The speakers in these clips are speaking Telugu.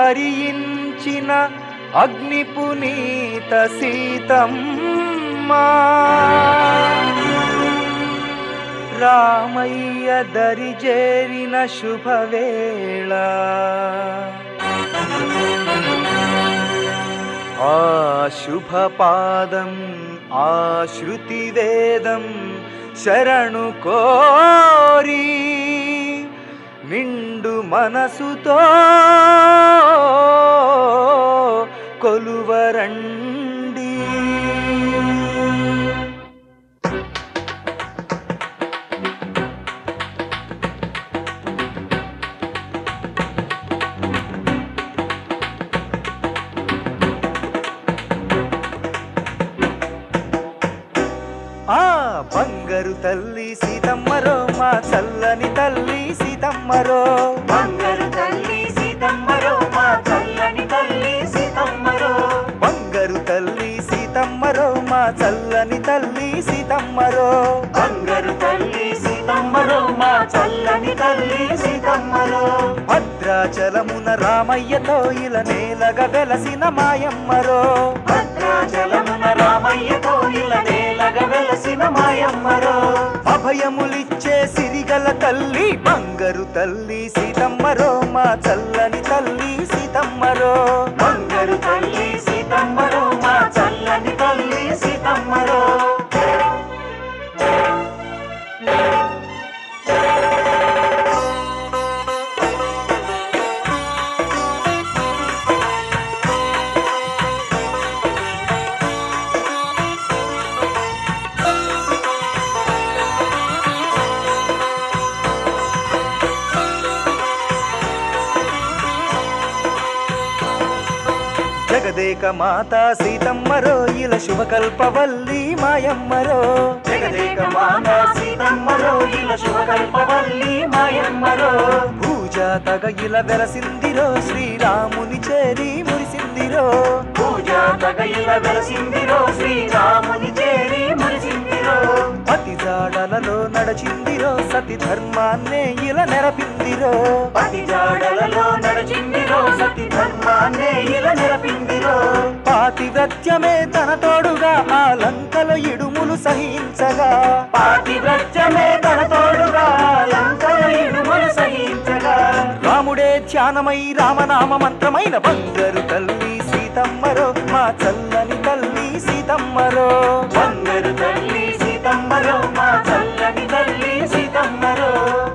హరించిన అగ్ని పునీత సీతమ్మ రామయ్య దరిజేరిన శుభవేళ ఆ శుభపాదం ఆ శృతి వేదం శరణు కోరి నిండు మనసుతో కొలువరండి. ఆ బంగారు తల్లి సీతమ్మరో మా చల్లని తల్లి సీతమ్మరో, బంగారు తల్లి సీతమ్మరో మా చల్లని తల్లి సీతమ్మరో, బంగారు తల్లి సీతమ్మరో మా చల్లని తల్లి సీతమ్మరో, బంగారు తల్లి సీతమ్మరో మా చల్లని తల్లి సీతమ్మరో. భద్రాచలమున రామయ్యతో ఇలా నేలగా వెలసిన మాయమ్మరో, భద్రాచలమున రామయ్యతో ఇలా నేలగా వెలసిన మాయమ్మరో. అభయములిచ్చే సిరిగల తల్లి బంగారు తల్లి సీతమ్మరో మా చల్లని తల్లి సీతమ్మరో, బంగారు తల్లి సీతమ్మరో మా చల్లని తల్లి సీతమ్మరో. జగదేక మాతా సీతమ్మరో ఇలా శుభకల్పవల్లి మాయమ్మరో, జగదేక మాతా సీతమ్మరో ఇలా శుభకల్పవల్లి మాయమ్మరో. పూజా తగ ఇలా వెలసిందిరో శ్రీరాముని చేరి మురిసిందిరో, పూజా తగ ఇలా వెలసిందిరో శ్రీరాముని చేరి మురిసిందిరో. పతి జాడలలో నడచిందిరో సతి ధర్మాన్నే ఇలా నెరపిందిరో, పతి జాడలలో నడచిందిరో సతి ధర్మాన్నే ఇలా నెరపిందిరో. పాతివ్రత్యమే తన తోడుగా ఆ లంకలో ఇడుములు సహించగా, పాతివ్రత్యమే తన తోడుగా లంకలో ఇడుములు సహించగా. రాముడే ధ్యానమై రామనామ మంత్రమైన బంగారు తల్లి సీతమ్మరో మా చల్లని తల్లి సీతమ్మరో, బంగారు తల్లి సీతమ్మరో మా చల్లని తల్లి సీతమ్మరో.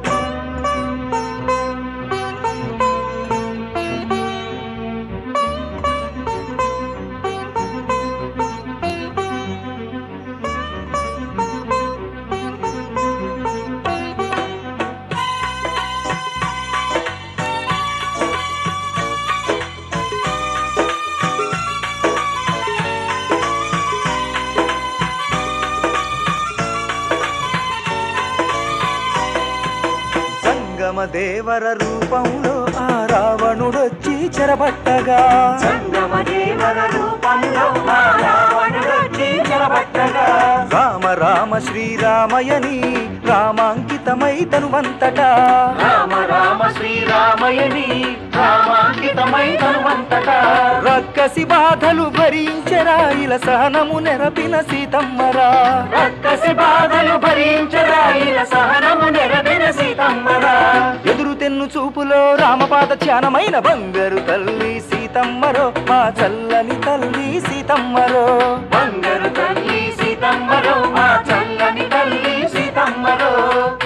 దేవర రూపంలో ఆ రావణుడొచ్చి చెరబట్టగా, సంగమ దేవర రూపంలో ఆ రావణుడొచ్చి చెరబట్టగా. రామ రామ శ్రీరామయని రామాంకితమై తనువంతటా, రామ రామ శ్రీరామయని రామాంకితమై తనువంతటా. రక్కసి బాధలు భరించరా ఇలా సహనము నెరపిన సీతమ్మరా, రక్కసి బాధలు భరించరా ఇలా సహనము నెరపిన సీతమ్మరా. ఎదురు తెన్ను చూపులో రామపాద ధ్యానమైన బంగారు తల్లి సీతమ్మరో మా చల్లని తల్లి సీతమ్మరో, బంగారు తల్లి సీతమ్మరో మా చల్లని తల్లి సీతమ్మరో.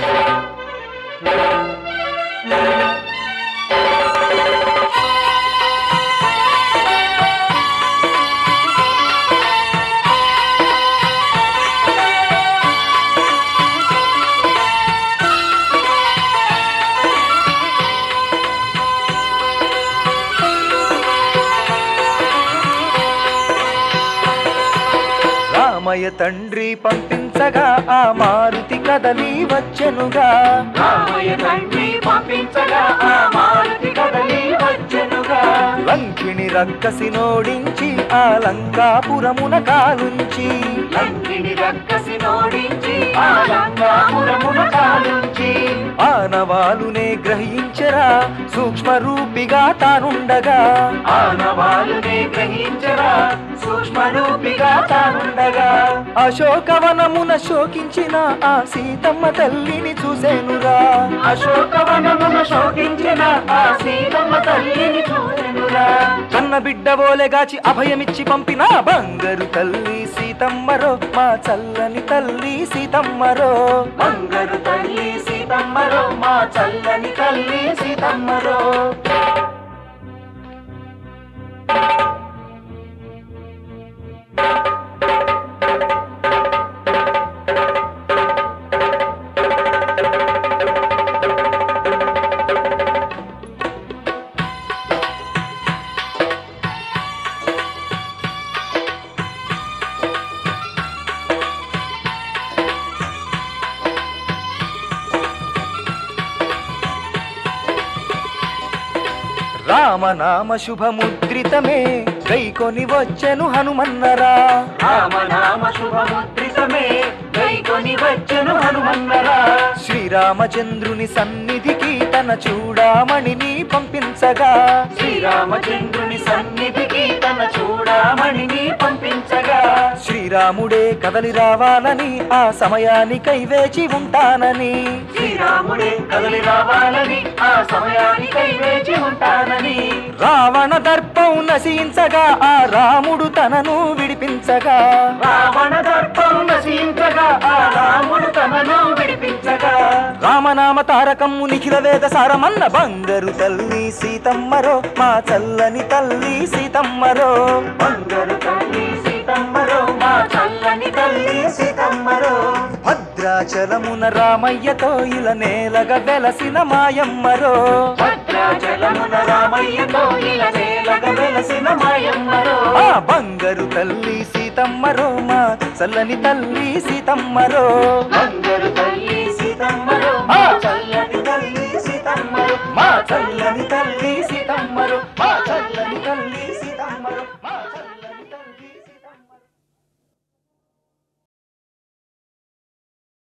రామయ్య తండ్రి పంపించగా ఆ మారుతి కదలి వచ్చెనుగా, రామయ్య తండ్రి పంపించగా ఆ మారుతి కదలి వచ్చెనుగా. చూసెనుగా లంకిణి రక్కసి నోడించి ఆ లంకాపురమున కాలుంచి లంకిణి రక్కసి నోడించి ఆ లంకాపురమున కాలుంచి ఆనవాలునే గ్రహించరా సూక్ష్మ రూపిగా తానుండగా ఆనవాలునే గ్రహించరా సూక్ష్మ రూపిగా తానుండగా అశోకవనమున శోకించిన ఆ సీతమ్మ తల్లిని చూసేనురా అశోకవనమున శోకించిన ఆ సీతమ్మ తల్లిని చూసెనురా కన్న బిడ్డవోలెగాచి అభయమిచ్చి పంపిన బంగారు తల్లి సీతమ్మరో మా చల్లని తల్లి సీతమ్మరో బంగారు తల్లి సీతమ్మరో మా చల్లని తల్లి సీతమ్మరో రామనామ శుభముద్రితమే గైకొని వచ్చెను హనుమన్నరా రామనామ శుభముద్రితమే గైకొని వచ్చెను హనుమన్నరా శ్రీరామచంద్రుని సన్నిధికి తన చూడామణిని పంపించగా శ్రీరామచంద్రుని సన్నిధికి తన చూడామణిని పంపించగా శ్రీరాముడే కదలి రావాలని ఆ సమయానికై వేచి ఉంటానని శ్రీరాముడే కదలి రావాలని ఆ సమయానికై వేచి ఉంటానని రావణ దర్పం నశించగా ఆ రాముడు తనను విడిపించగా రావణ దర్పం నశించగా ఆ రాముడు తనను విడిపించగా రామనామ తారకము నిఖిల వేద సారమన్న బంగారు తల్లి సీతమ్మరో మా చల్లని తల్లి సీతమ్మరో బంగారు తల్లి సీతమ్మరో మా చల్లని తల్లి సీతమ్మరో భద్రాచలమున రామయ్యతో ఇలా నేలగా వెలసిన మాయమ్మరో భద్రాచలమున రామయ్యతో ఇలా నేలగా వెలసిన మాయమ్మరో ఆ బంగారు తల్లి సీతమ్మరో మా చల్లని తల్లి సీతమ్మరో బంగారు తల్లి సీతమ్మరో మా చల్లని తల్లి సీతమ్మరో మా చల్లని తల్లి సీతమ్మరో మా చల్లని తల్లి సీతమ్మరో